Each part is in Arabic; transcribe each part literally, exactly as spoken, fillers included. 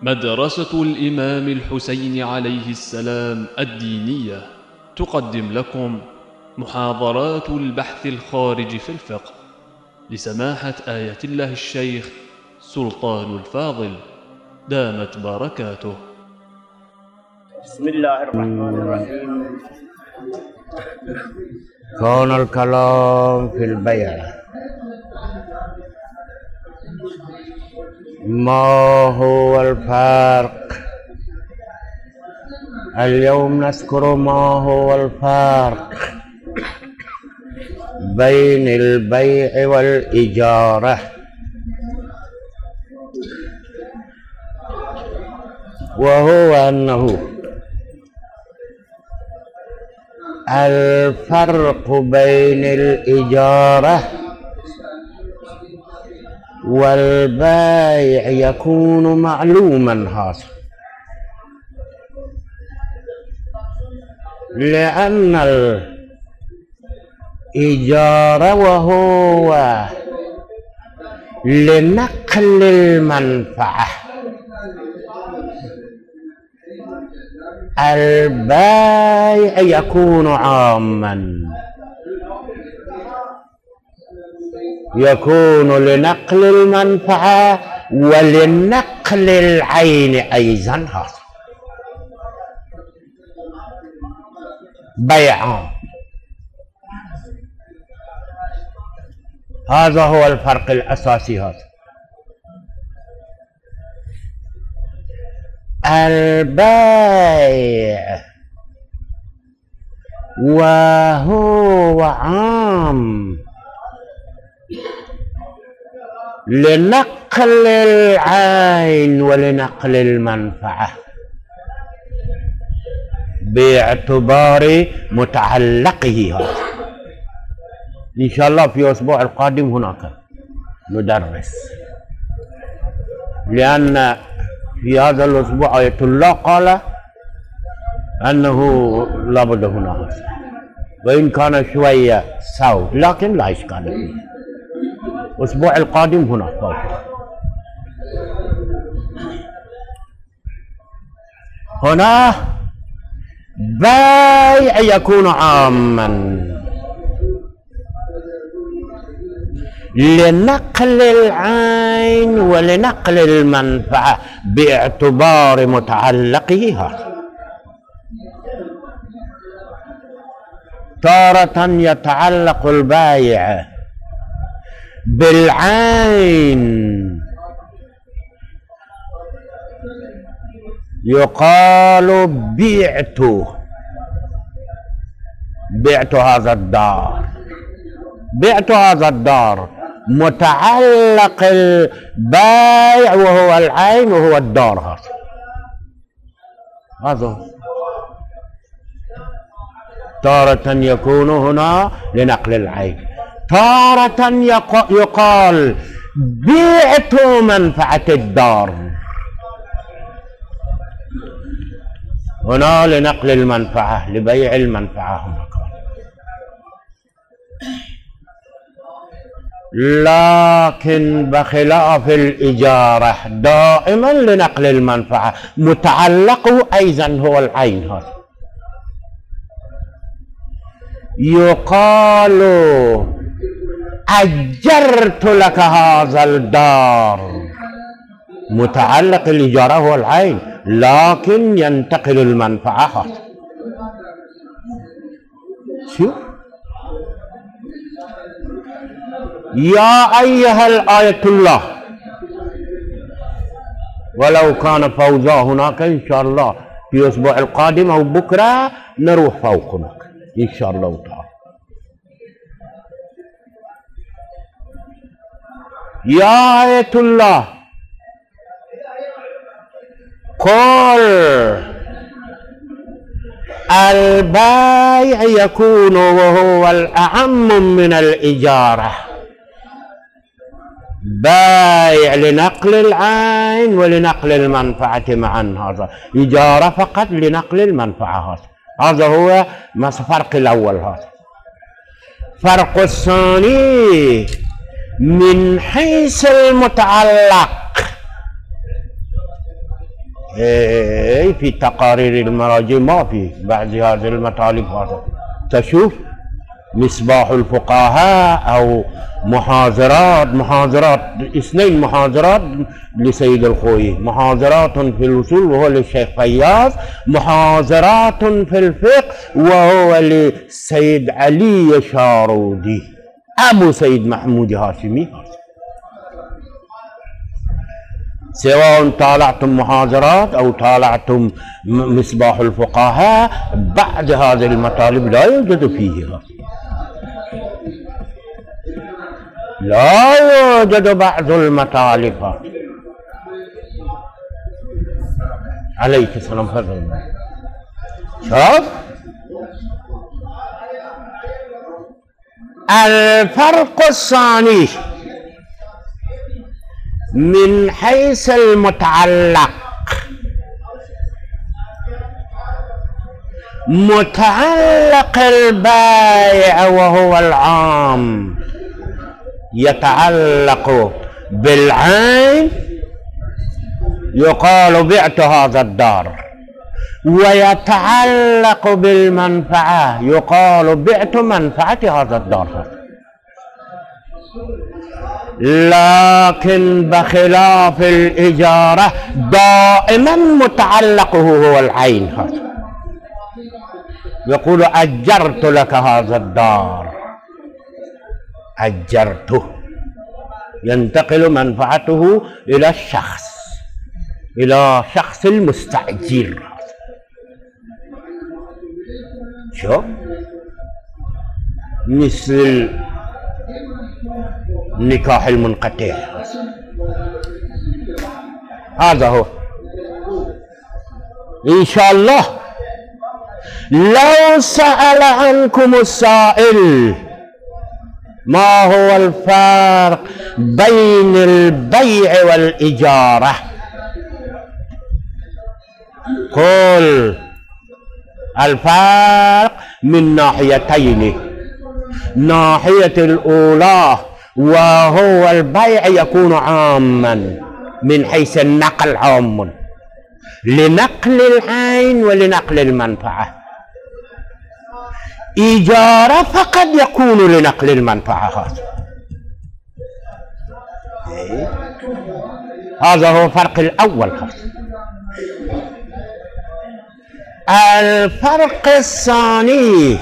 مدرسة الإمام الحسين عليه السلام الدينية تقدم لكم محاضرات البحث الخارج في الفقه لسماحة آية الله الشيخ سلطان الفاضل دامت بركاته. بسم الله الرحمن الرحيم. كون الكلام في البيع ما هو الفرق؟ اليوم نذكر ما هو الفرق بين البيع والإجارة. وهو أنه الفرق بين الإجارة والبيع يكون معلوما هذا، لأن الإجارة وهو لنقل المنفعة، البيع يكون عاما، يكون لنقل المنفعة ولنقل العين أيضا. هذا بيع، هذا هو الفرق الأساسي. هذا البيع وهو عام لنقل العين ولنقل المنفعة باعتبار متعلقه. هذا إن شاء الله في الأسبوع القادم هناك ندرس، لأن في هذا الأسبوع آية الله قال أنه لابد هنا، وإن كان شوية صعب لكن لا إشكال فيه. الأسبوع القادم هنا فوق. هنا بيع يكون عاما لنقل العين ولنقل المنفعة باعتبار متعلقه. هذا تارة يتعلق البائع بالعين، يقال بعت بعت هذا الدار، بعت هذا الدار، متعلق البائع وهو العين وهو الدار. هذا هذا تارة يكون هنا لنقل العين، تارة يقال بعت منفعة الدار، هنا لنقل المنفعة لبيع المنفعة هنا. لكن بخلاف الإجارة دائما لنقل المنفعة متعلقه أيضا هو العين. هذا يقال أجرت لك هذا الدار، متعلق الإجارة هو العين لكن ينتقل المنفعة. هذا شوف يا أيها الآية الله، ولو كان فوزا هناك إن شاء الله في الأسبوع القادم أو بكرة نروح فوق هناك إن شاء الله تعالى. يا آية الله قل البيع يكون وهو الأعم من الإجارة، بائع لنقل العين ولنقل المنفعة معا، هذا إجارة فقط لنقل المنفعة. هذا هذا هو الفرق الأول. هذا الفرق الثاني من حيث المتعلق إيه في تقارير المراجع ما في بعض هذه المطالب هذا. تشوف مصباح الفقهاء أو محاضرات محاضرات اثنين محاضرات لسيد الخوئي، محاضرات في الوصول وهو للشيخ فياض، محاضرات في الفقه وهو للسيد علي شارودي أبو سيد محمود هاشمي. سواء طالعتم محاضرات أو طالعتم مصباح الفقهاء بعد هذه المطالب لا يوجد فيه هذا. لا يوجد بعض المطالب. عليك السلام. فضل شوف الفرق الثاني من حيث المتعلق، متعلق البائع وهو العام يتعلق بالعين، يقال بعت هذا الدار، ويتعلق بالمنفعة يقال بعت منفعة هذا الدار. لكن بخلاف الإجارة دائما متعلقه هو العين. هذا يقول أجرت لك هذا الدار، أجرته، ينتقل منفعته إلى الشخص، إلى شخص المستأجر. شو مثل النكاح المنقطع هذا هو. إن شاء الله لو سأل عنكم السائل ما هو الفرق بين البيع والإجارة، قل الفرق من ناحيتين. ناحية الأولى وهو البيع يكون عاما من حيث النقل، عام لنقل العين ولنقل المنفعة. إجارة فقد يكون لنقل المنفعة. هذا هذا هو الفرق الأول. الفرق الثاني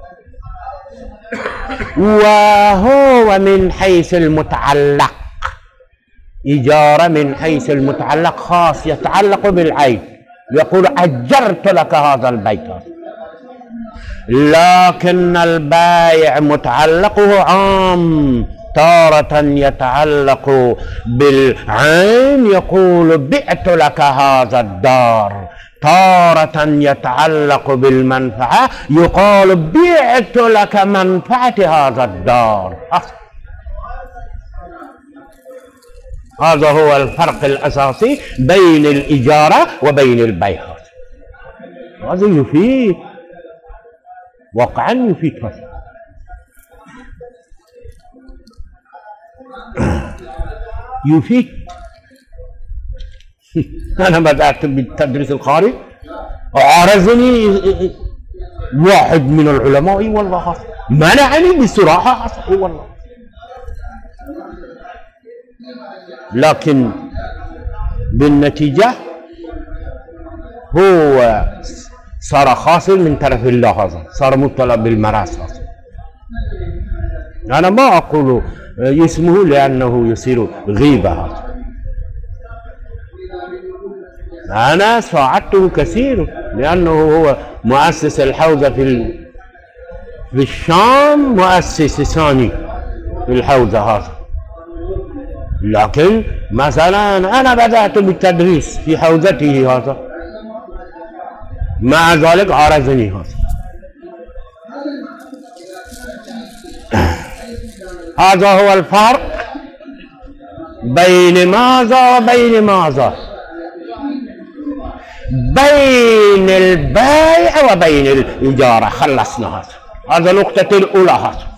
وهو من حيث المتعلق، إجارة من حيث المتعلق خاص يتعلق بالعين، يقول أجرت لك هذا البيت، لكن البائع متعلقه عام، تارة يتعلق بالعين يقول بعت لك هذا الدار، تارة يتعلق بالمنفعة يقال بعت لك منفعة هذا الدار. هذا هو الفرق الأساسي بين الإجارة وبين البيع. هذا يفيد واقعا، يفيد هذا. يفيد. أنا بدأت بالتدريس الخارج، عرضني واحد من العلماء والله منعني بصراحة والله، لكن بالنتيجة هو صار خاسر من طرف الله، هذا صار مبتلى بالمراس. أنا ما أقول اسمه لأنه يصير غيبة. هذا أنا ساعدته كثير لأنه هو مؤسس الحوزة في في الشام، مؤسس ثاني في الحوزة هذا. لكن مثلا أنا بدأت بالتدريس في حوزته هذا، مع ذلك عارضني هذا. هذا هو الفرق بين ماذا وبين ماذا، بين البيع وبين الإجارة. خلصنا هذا، هذا نقطة الأولى. هذا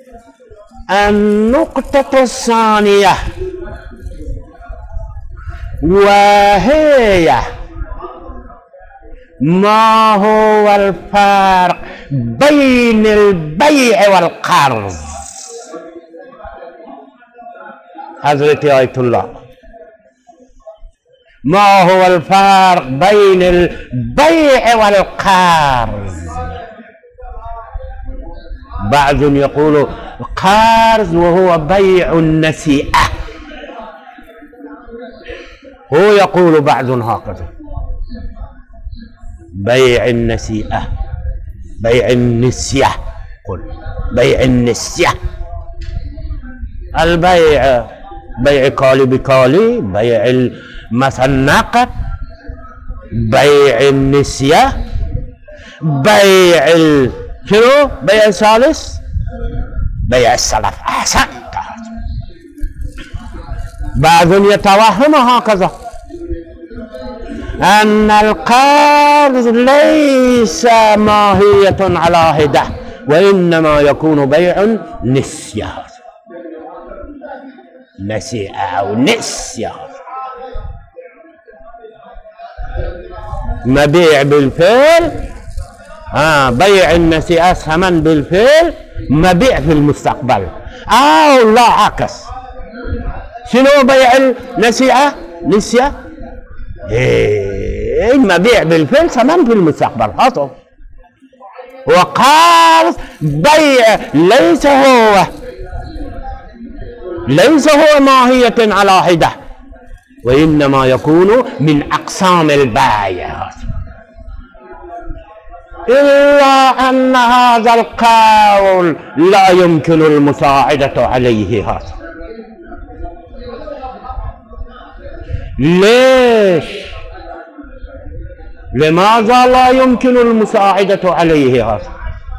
النقطة الثانية وهي ما هو الفرق بين البيع والقرض؟ حضرت آية الله، ما هو الفرق بين البيع والقرض؟ بعض يقول قرض وهو بيع النسيئة، هو يقول بعض هكذا بيع النسيئة، بيع النسية، قل بيع النسية. البيع بيع كالي بكالي، بيع مثلا نقد، بيع النسية، بيع ال... شنو بيع الثالث؟ بيع السلف. أحسنت. بعض يتوهم هكذا أن القرض ليس ماهية على هدة، وإنما يكون بيع نسية، نسيئة أو نسية، مبيع بالفعل. آه بيع النسيئة ثمن بالفعل، مبيع في المستقبل. أو لا عكس، شنو بيع النسيئة؟ نسية إيه مبيع بالفعل ثمن في المستقبل. هذا وقال بيع ليس هو ليس هو ماهية على حدة، وإنما يكون من أقسام البيع، إلا أن هذا القول لا يمكن المساعدة عليه. هذا ليش؟ لماذا لا يمكن المساعدة عليه؟ هذا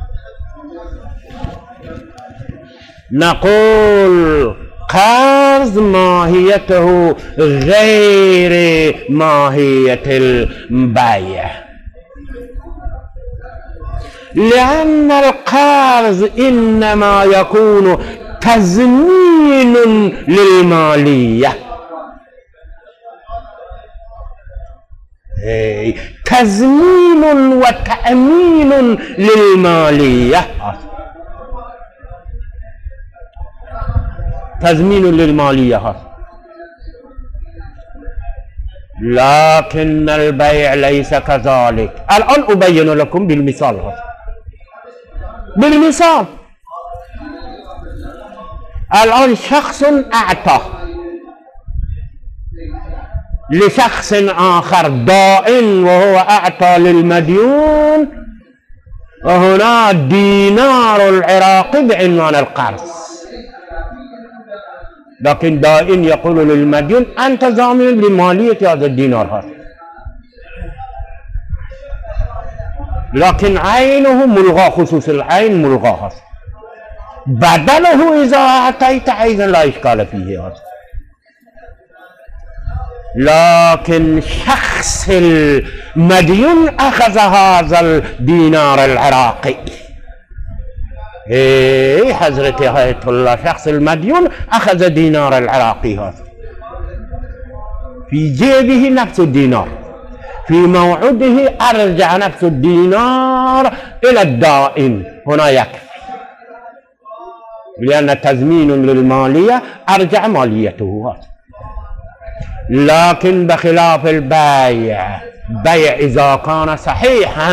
نقول قرض ماهيته غير ماهية البيع، لأن القرض إنما يكون تزمين للمالية، تزمين وتأمين للمالية، تزمين للمالية. لكن البيع ليس كذلك. الآن أبين لكم بالمثال. هذا بالمثال الآن شخص أعطى لشخص آخر دائن، وهو أعطى للمديون وهنا دينار العراقي بعنوان القرض، لكن دائن يقول للمديون أنت ضامن لمالية هذا الدينار هذا، لكن عينه ملغى، خصوص العين ملغى، بدله إذا أعطيت أيضا لا إشكال فيه هذا. لكن شخص المديون أخذ هذا الدينار العراقي. إيه حضرت آية الله، شخص المديون أخذ دينار العراقي هذا، في جيبه نفس الدينار، في موعده أرجع نفس الدينار إلى الدائن، هنا يكفي، لأن تزمين للمالية أرجع ماليته هذا. لكن بخلاف البيع، بيع إذا كان صحيحا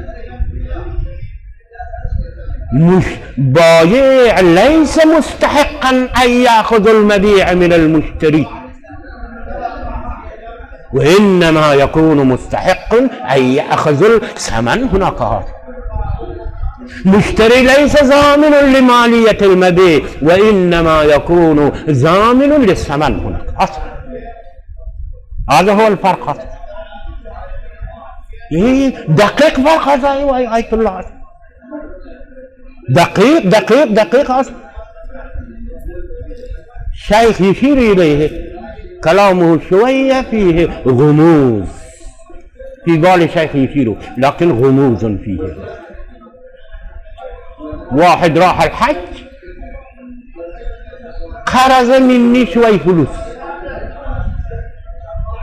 مش بايع ليس مستحقا أن يأخذ المبيع من المشتري، وإنما يكون مستحق أن يأخذ الثمن. هناك هذا مشتري ليس ضامن لمالية المبيع، وإنما يكون ضامن للثمن. هناك هذا هو الفرق. هذا دقيق فرق هذا. أيوة آية الله دقيق دقيق دقيق. هذا الشيخ يشير إليه، كلامه شوية فيه غموض، في بال الشيخ يشير، لكن غموض فيه. واحد راح الحج قرض مني شوي فلوس،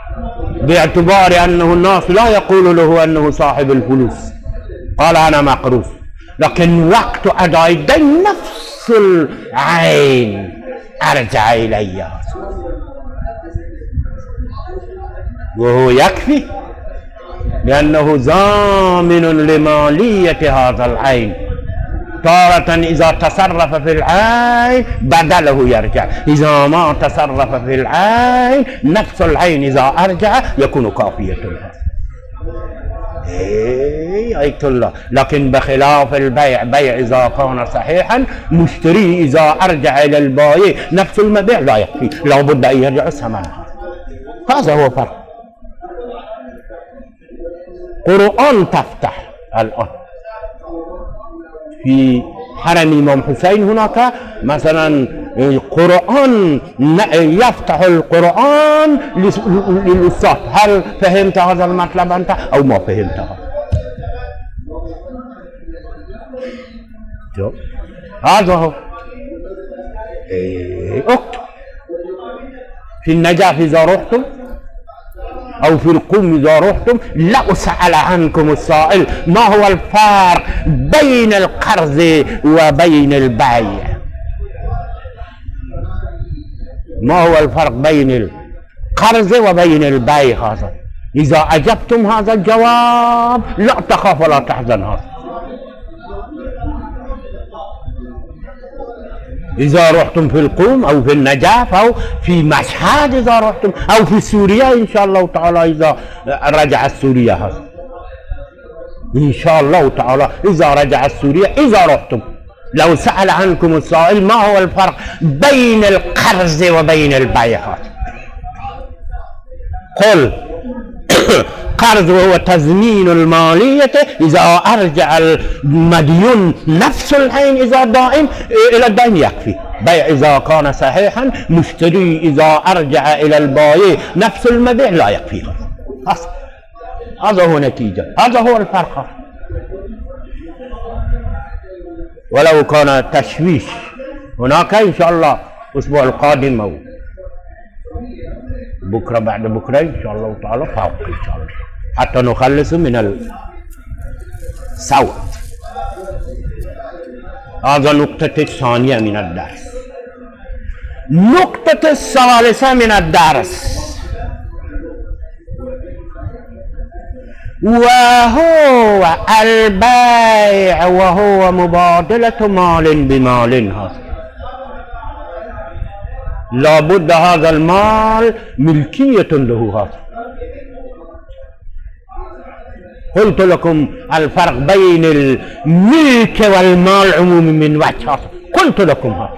باعتبار أنه الناس لا يقول له أنه صاحب الفلوس، قال أنا مقروض، لكن وقت أداء الدين نفس العين أرجع إلي، وهو يكفي لأنه ضامن لمالية هذا العين. تارة إذا تصرف في العين بدله يرجع، إذا ما تصرف في العين نفس العين إذا أرجع يكون كافية له. إيه آية الله. لكن بخلاف البيع، بيع إذا كان صحيحا، مشتري إذا أرجع إلى البائع نفس المبيع لا يكفي، لابد أن يرجع ثمنها. هذا هو فرق. قرآن تفتح الآن في حرم الإمام حسين، هناك مثلا القرآن يفتح القرآن للأستاذ. هل فهمت هذا المطلب أنت أو ما فهمتها؟ هذا هو. اكتب في النجاح إذا رحتم أو في القوم إذا رحتم لا سأل عنكم السائل ما هو الفرق بين القرض وبين البيع، ما هو الفرق بين القرض وبين البيع. هذا إذا أجبتم هذا الجواب لا تخاف ولا تحزن. هذا إذا رحتم في القوم أو في النجاف أو في مشهد، إذا رحتم أو في سوريا إن شاء الله تعالى، إذا رجع سوريا هذا إن شاء الله تعالى، إذا رجع سوريا إذا رحتم لو سأل عنكم السائل ما هو الفرق بين القرض وبين البيع، قل قرض وهو تضمين المالية إذا أرجع المديون نفس العين إذا دائم إلى الدين يكفي. بيع إذا كان صحيحا، مشتري إذا أرجع إلى البائع نفس المبيع لا يكفي. هذا هو نتيجة، هذا هو الفرق. ولو كان تشويش هناك إن شاء الله الأسبوع القادم أو بكرة بعد بكرة إن شاء الله تعالى فوق إن شاء الله حتى نخلص من الصوت. هذا نقطة الثانية من الدرس. نقطة الثالثة من الدرس وهو البيع، وهو مبادلة مال بمال. هذا لابد هذا المال ملكية له. هذا قلت لكم الفرق بين الملك والمال عمومي من وجه. هذا قلت لكم هذا،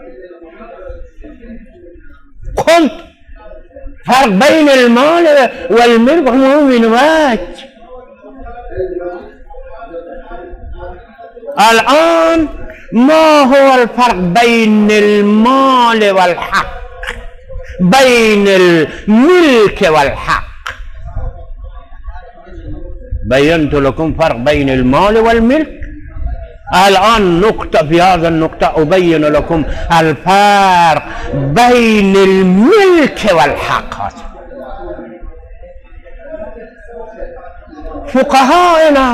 قلت فرق بين المال والملك عمومي من وجه. الآن ما هو الفرق بين المال والحق، بين الملك والحق؟ بينت لكم فرق بين المال والملك. الآن نقطة في هذا النقطة أبين لكم الفرق بين الملك والحق. فقهاءنا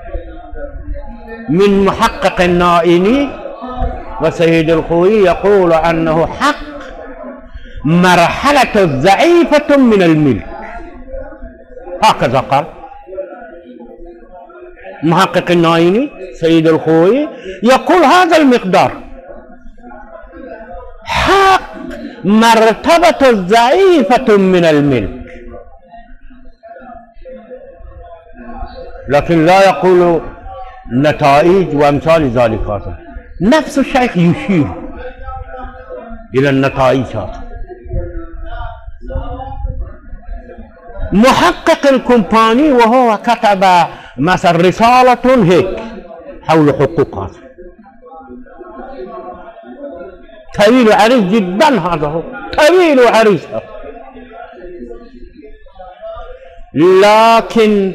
من محقق النائني وسيد الخوي يقول أنه حق مرحلة ضعيفة من الملك، هكذا قال محقق النائني سيد الخوي، يقول هذا المقدار حق مرتبة ضعيفة من الملك، لكن لا يقول نتائج وامثال ذلك. هذا نفس الشيخ يشير الى النتائج. هذا محقق الكومباني وهو كتب مثلا رسالة هيك حول حقوق، هذا طويل وعريض جدا. هذا هو طويل وعريض، لكن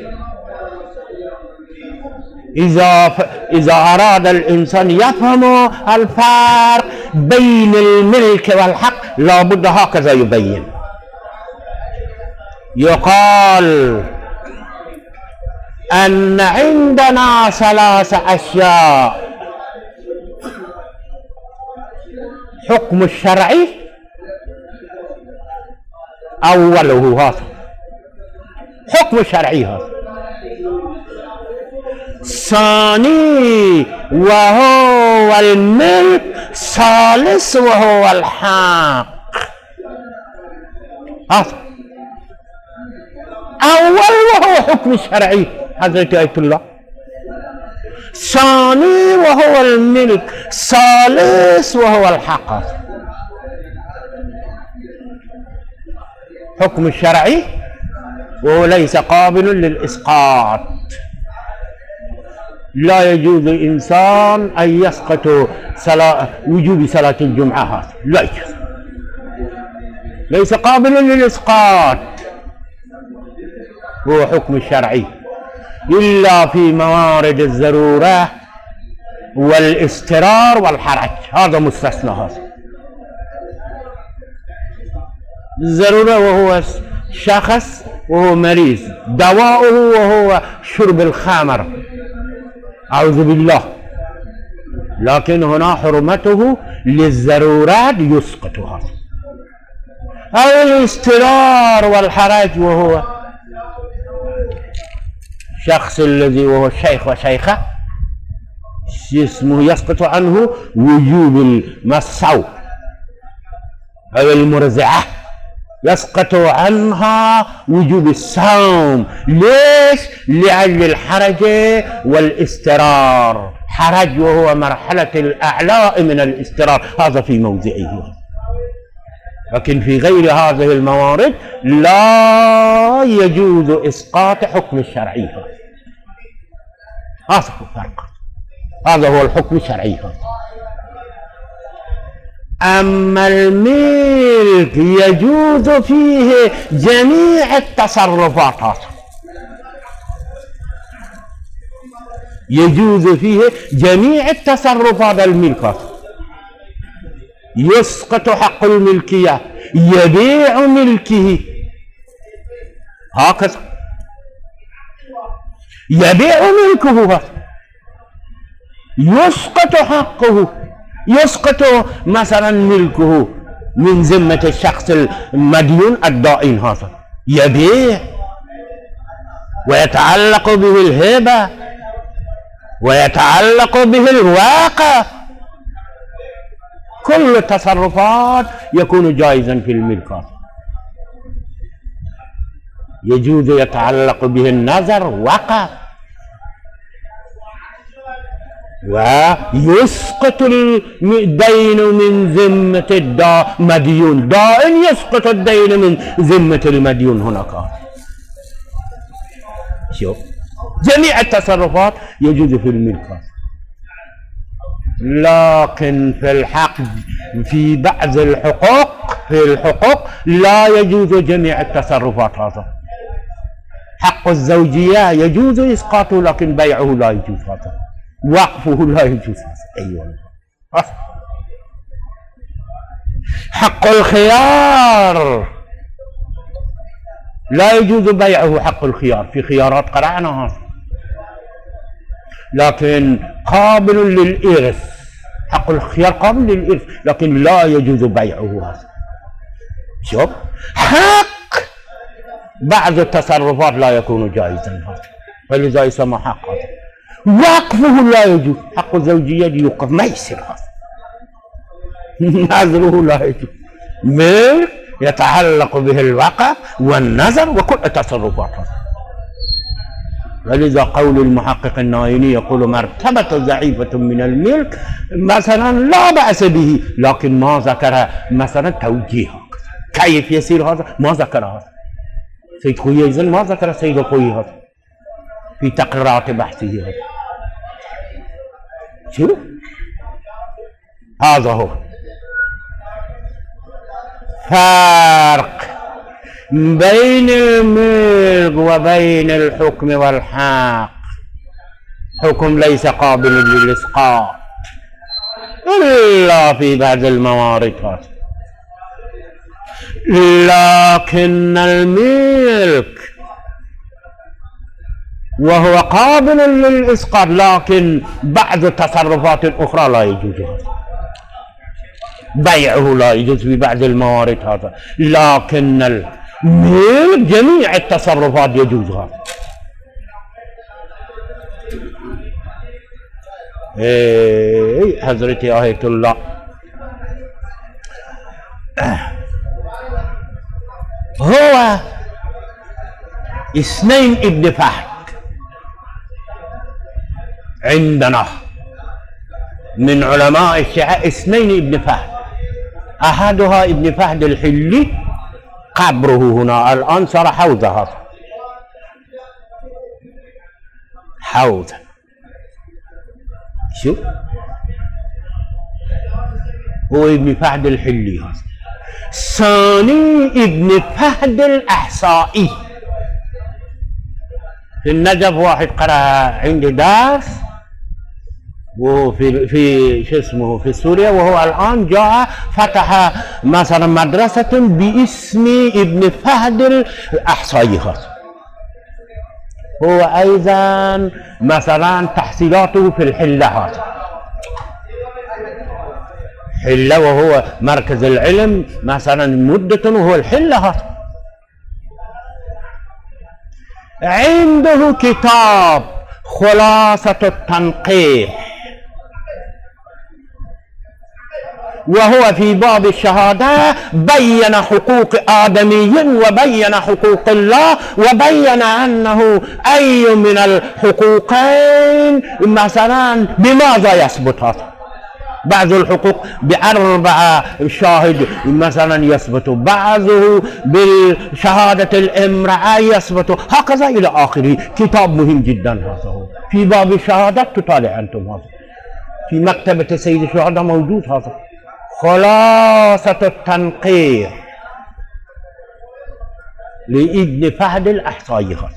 إذا ف... إذا أراد الإنسان يفهم الفرق بين الملك والحق لابد هكذا يبين. يقال أن عندنا ثلاث أشياء: حكم الشرعي أوله هذا، حكم الشرعي هذا. ثاني وهو الملك. ثالث وهو الحق. هذا أول وهو حكم الشرعي حضرة آية الله. ثاني وهو الملك. ثالث وهو الحق. حكم الشرعي وهو ليس قابل للإسقاط. لا يجوز الإنسان أن يسقط صلاة وجوب صلاة الجمعة، هذا لا يجوز، ليس قابل للإسقاط. هو حكم الشرعي إلا في موارد الضرورة والاضطرار والحرج، هذا مستثنى. هذا الضرورة وهو شخص وهو مريض، دواؤه وهو شرب الخمر، أعوذ بالله، لكن هنا حرمته للضرورات يسقط هذا. أو الاضطرار والحرج وهو شخص الذي هو الشيخ وشيخة اسمه يسقط عنه وجوب المسو أو المرزعة، يسقط عنها وجوب الصوم. ليش؟ لأجل الحرج والاضطرار. حرج وهو مرحلة الأعلاء من الاضطرار، هذا في موضعه. لكن في غير هذه الموارد لا يجوز إسقاط حكم الشرعي. هذا هو الفرق، هذا هو الحكم الشرعي. أما الملك يجوز فيه جميع التصرفات، هذا يجوز فيه جميع التصرفات. الملك يسقط حق الملكية، يبيع ملكه، هكذا يبيع ملكه، يسقط حقه، يسقط مثلا ملكه من ذمة الشخص المديون الدائن، هذا يبيع ويتعلق به الهبة ويتعلق به الواقع. كل التصرفات يكون جائزا في الملك. يجوز يتعلق به النظر وقع، ويسقط الدين من ذمة المديون، دائن يسقط الدين من ذمة المديون. هناك شوف جميع التصرفات يجوز في الملك. لكن في الحق في بعض الحقوق في الحقوق لا يجوز جميع التصرفات. هذا حق الزوجية يجوز إسقاطه، لكن بيعه لا يجوز، هذا وقفه لا يجوز. أيوة. حق الخيار لا يجوز بيعه، حق الخيار في خيارات قرأنا هذا، لكن قابل للإرث. حق الخيار قابل للإرث، لكن لا يجوز بيعه. هذا شوف حق بعض التصرفات لا يكون جائزا، هذا فلذا يسمى حق. هذا وقفه لا يجوز، حق الزوجية يوقف ما يصير، هذا نظره لا يجوز، ملك يتعلق به الوقف والنظر وكل التصرفات. ولذا قول المحقق النايني يقول مرتبة ضعيفة من الملك مثلا لا بأس به، لكن ما ذكر مثلا توجيه كيف يصير هذا، ما ذكر هذا. سيد خوي أيضا ما ذكر سيد خوي هذا في تقريرات بحثه. هذا شو هذا هو فرق بين الملك وبين الحكم والحق. حكم ليس قابل للإسقاط إلا في بعض الموارد، لكن الملك وهو قابل للإسقاط، لكن بعض التصرفات الأخرى لا يجوز هذا، بيعه لا يجوز في بعض الموارد هذا، لكن الملك جميع التصرفات يجوز هذا. ايه حضرتي آية الله هو اثنين ابن فهد عندنا من علماء الشيعة، اثنين ابن فهد، احدها ابن فهد الحلي قبره هنا الان صار حوزة، هذا حوزة شو هو ابن فهد الحلي هذا. ثاني ابن فهد الأحصائي في النجف، واحد قرأ عندي درس وفي في شو اسمه في سوريا، وهو الآن جاء فتح مثلا مدرسة باسم ابن فهد الأحصائي هذا. هو أيضا مثلا تحصيلاته في الحلة هذا، حلة وهو مركز العلم مثلا مدة، وهو الحلة هذا. عنده كتاب خلاصة التنقيح، وهو في باب الشهادة بين حقوق آدمي وبين حقوق الله، وبين أنه أي من الحقوقين مثلا بماذا يثبت هذا. بعض الحقوق بأربعة شاهد مثلا يثبت، بعضه بشهادة الامرأة يثبت، هكذا إلى آخره. كتاب مهم جدا هذا، هو في باب الشهادة، تطالع أنتم هذا في مكتبة سيد الشهداء موجود هذا، خلاصة التنقيح لابن فهد الأحصائي هذا.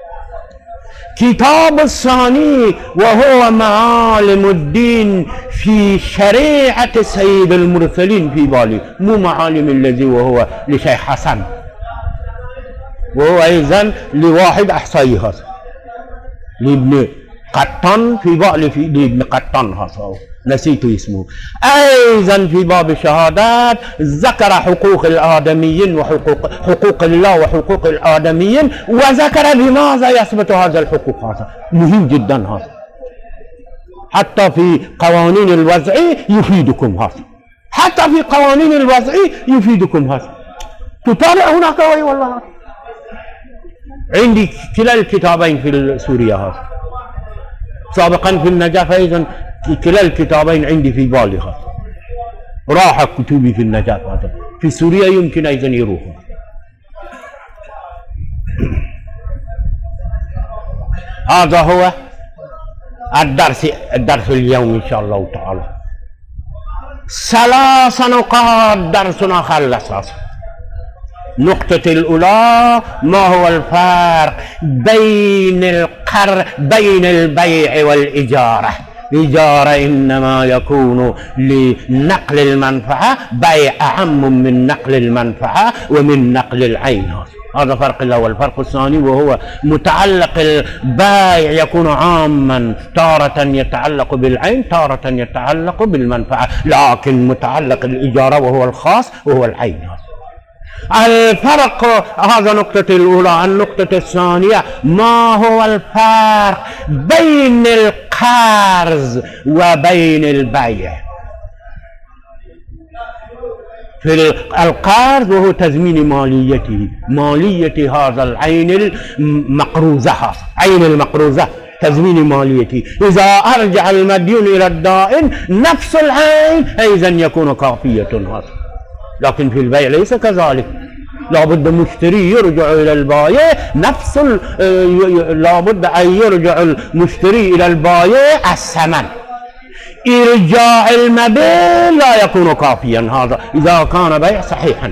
كتاب الثاني وهو معالم الدين في شريعة سيد المرسلين في بالي، مو معالم الذي وهو لشيخ حسن، وهو أيضا لواحد أحصائي هذا، لابن قطان في بالي، في لابن قطان هذا نسيت اسمه. أيضا في باب الشهادات ذكر حقوق الآدميين وحقوق حقوق الله وحقوق الآدميين، وذكر بماذا يثبت هذا الحقوق. هذا مهم جدا هذا، حتى في قوانين الوضع يفيدكم هذا، حتى في قوانين الوضع يفيدكم هذا. تطالع هناك وي والله. عندي كلا الكتابين في سوريا هذا، سابقا في النجف أيضا كلا الكتابين عندي في بالي هذا، راح كتبي في النجف هذا، في سوريا يمكن أيضا يروحوا. هذا هو الدرس الدرس اليوم إن شاء الله تعالى. ثلاث نقاط درسنا خلص. النقطة الأولى ما هو الفرق بين القرض بين البيع والإجارة. الإجارة إنما يكون لنقل المنفعة، بيع أهم من نقل المنفعة ومن نقل العين. هذا فرق الأول. الفرق الثاني وهو متعلق البيع يكون عاما، تارة يتعلق بالعين، تارة يتعلق بالمنفعة، لكن متعلق الإجارة وهو الخاص وهو العين. الفرق هذا النقطة الأولى. النقطة الثانية ما هو الفرق بين القرض وبين البيع. في القرض وهو تزمين ماليته، مالية هذا العين المقروزة، عين المقروزة تزمين ماليته، إذا أرجع المديون إلى الدائن نفس العين أيضا يكون كافية هذا. لكن في البيع ليس كذلك، لابد مشتري يرجع إلى البائع نفس لابد أن يرجع المشتري إلى البائع الثمن. إرجاع المبيع لا يكون كافيا هذا إذا كان بيع صحيحا.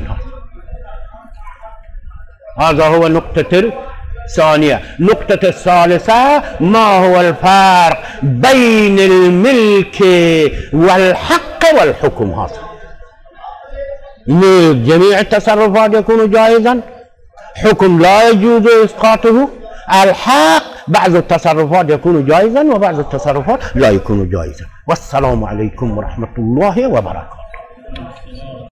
هذا هو النقطة الثانية. النقطة الثالثة ما هو الفرق بين الملك والحق والحكم. هذا جميع التصرفات يكون جائزا، حكم لا يجوز إسقاطه. الحق بعض التصرفات يكون جائزا وبعض التصرفات لا يكون جائزا. والسلام عليكم ورحمة الله وبركاته.